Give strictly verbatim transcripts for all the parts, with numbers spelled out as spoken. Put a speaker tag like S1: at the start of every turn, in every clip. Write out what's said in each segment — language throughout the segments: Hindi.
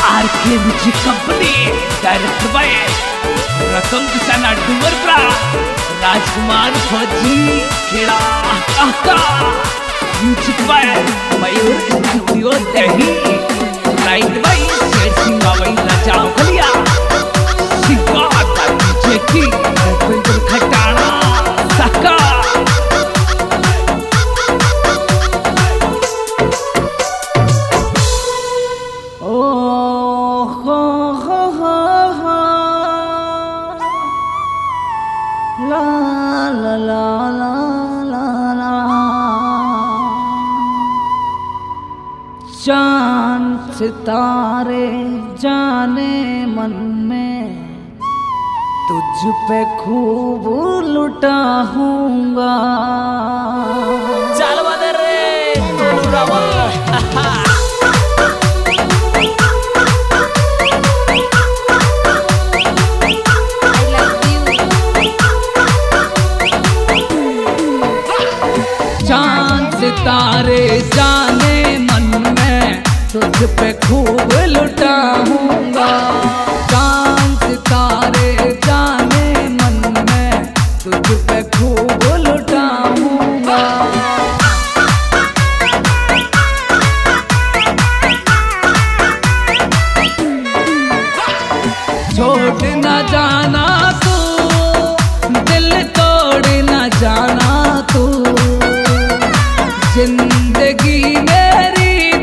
S1: R K music company direct by Rakam Kisana Dumarpura Rajkumar Fauji Kheda कहता म्यूजिक बाय मयूर स्टूडियो दही write by Sher Singh by राजा भलिया सिंगार डीजे की रविंद्र खटाना सका
S2: चांद सितारे जाने मन में तुझ पे खूब लुटा हूँगा।
S1: चल बदर रे तोलू रावल
S2: चांद सितारे जाने तुझ पे खूब लुटाऊंगा। चांद सितारे जाने मन में तुझ पे खूब लुटाऊंगा। छोड़ न जाना तू, दिल तोड़ न जाना तू, जिंदगी मेरी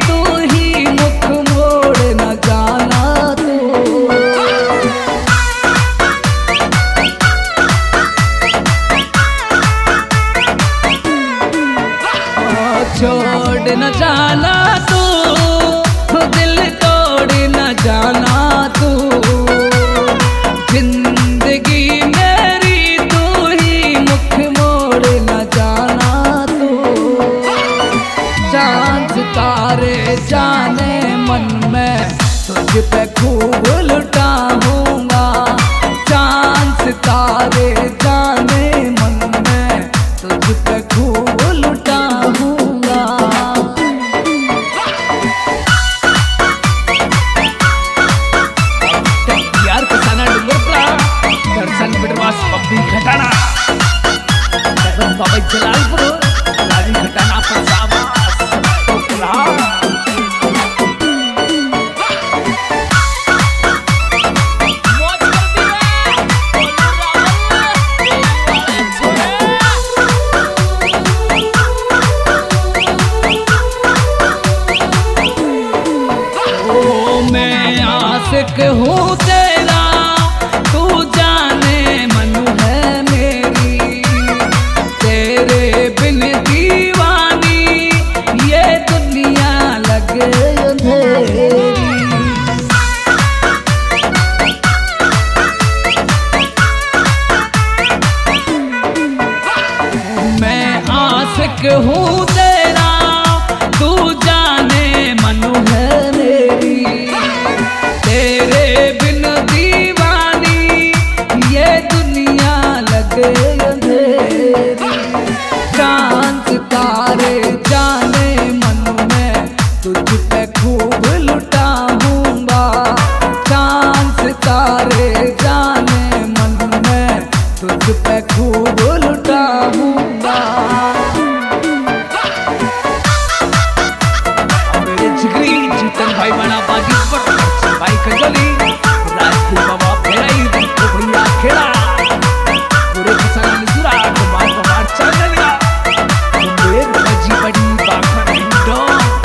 S2: छोड़ न जाना तू, दिल तोड़ न जाना तू, जिंदगी मेरी तू ही मुख मोड़ न जाना तू। चांद सितारे जाने मन में तुझ पे खूब लुटाऊंगा। चांद सितारे जाने मन में तुझ पे खूब लुटाऊंगा।
S1: खटाना बाबा जलालपुर राजी खटाना पर साबास तो पुरा
S2: ओ मैं आशिक हूँ तेरा, तू जाने मनु है मेरी, तेरे बिन दीवानी ये दुनिया लगे अंधेरी। मैं आशिक हूँ तेरा, तू जाने मनु है मेरी, तेरे बिन दीवानी ये दुनिया लगे अंधेरी। चांद सितारे जाने मन में तुझ पे खूब लुटाऊंगा। चांद सितारे जाने मन में तुझ पे खूब लुटाऊंगा।
S1: मेरे जिगरी जीतन भाई बना बागी पर भाई कजली राजकुमार बाबा फेराई तो भैया खेड़ा पूरे किसान सुरा कुमार कुमार चल गया मेरे बजी बड़ी बाखर हिंदो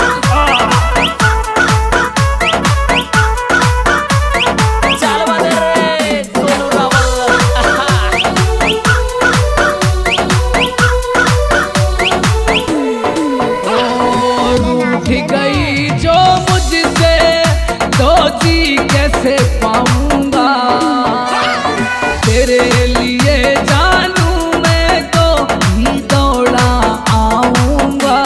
S1: चल बदर रे तोलू रावल
S2: ओ रूठ गई जो मुझसे तो जी कैसे पाऊंगा। तेरे लिए जानू मैं तो ही दौड़ा आऊंगा।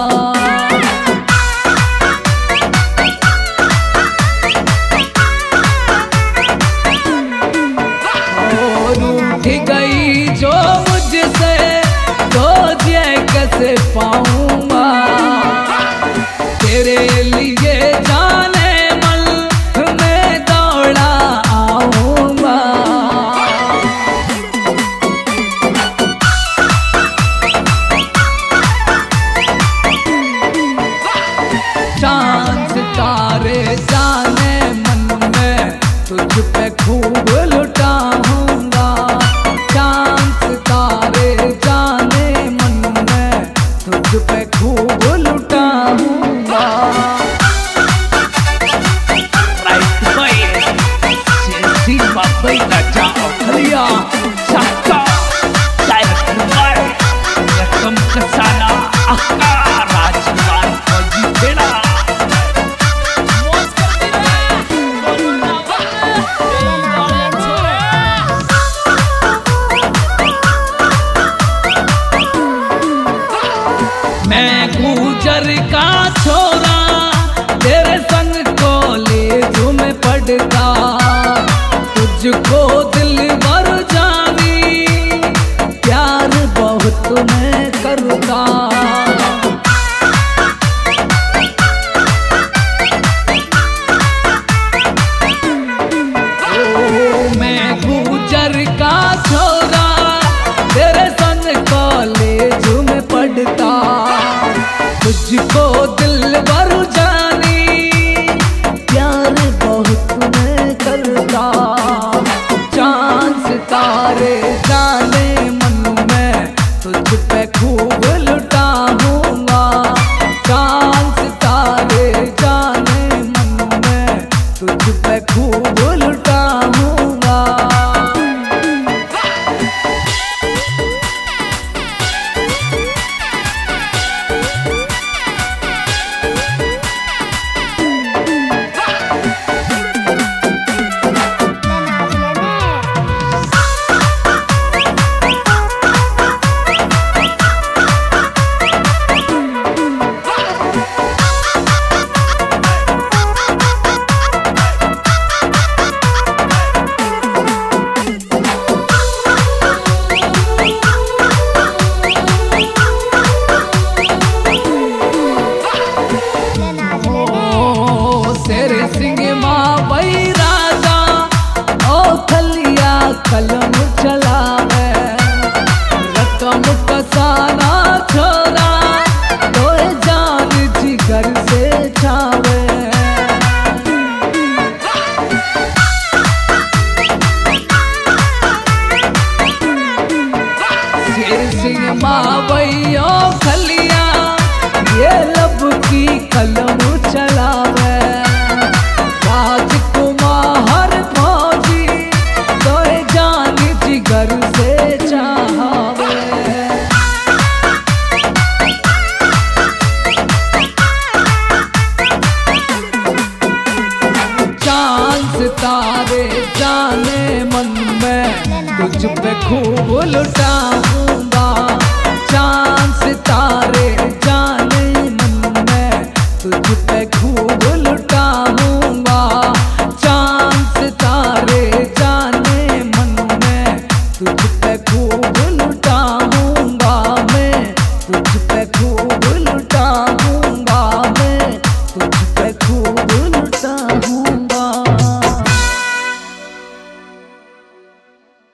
S2: ओ रूठ गई जो मुझसे तो जी कैसे पाऊंगा। तेरे लिए जाने मन चांद सितारे जाने मन में तुझ पे खूब लुटाऊंगा। चांद सितारे जाने मन में तुझ पे खूब लुटाऊंगा।
S1: राइट बाई सेंसी बाबाई राजा अखलिया साका डायरेक्टर बाय रकम कसाना अक्का राजकुमार फौजी खेड़ा।
S2: मैं गुजर का छोरा तेरे संग कॉलेज में पढ़ता, तुझको दिल भर जानी प्यार बहुत मैं करता। ओ मैं गुजर का छोरा तेरे संग कॉलेज में पढ़ता, तुझको दिल भर जानी प्यार बहुत मैं करता। चांद सितारे जाने मन में तुझ पे खूब लुटाऊंगा। चांद सितारे जाने मन में तुझ पे खूब लुटाऊंगा। कलम चलावे रकम कसाना छोरा तो जान जिगर से छावे। शेर सिंह मावैयो खलिया ये लब की कलम चलावे। राजकुमार फौजी तो जान जिगर से चाहवे। चांद सितारे जाने मन में तुझ पे खूब लुटा